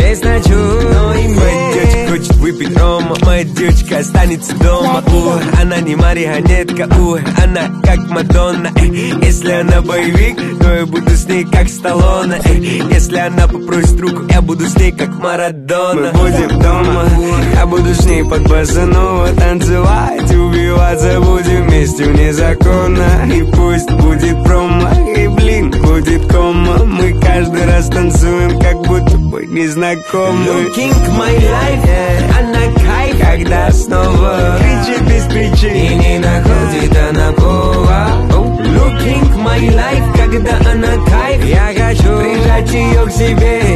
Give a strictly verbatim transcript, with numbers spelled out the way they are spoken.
здесь ночую. Но и моя девочка хочет выпить рома, моя девочка останется дома. У, она не марионетка, у, она как Мадонна. Эй, если она боевик, то я буду с ней как Сталлоне. Эй, если она попросит руку, я буду с ней как Марадона. Мы будем дома, я буду с ней под босанова танцевать, убиваться будем вместе вне закона. И пусть будет промо, и блин, будет кома. Мы каждый раз танцуем, как будто бы незнакомы. Looking my life, yeah. Она кайф, когда снова кричит без причин и не находит она повод. Looking my life, когда она кайф, я хочу прижать ее к себе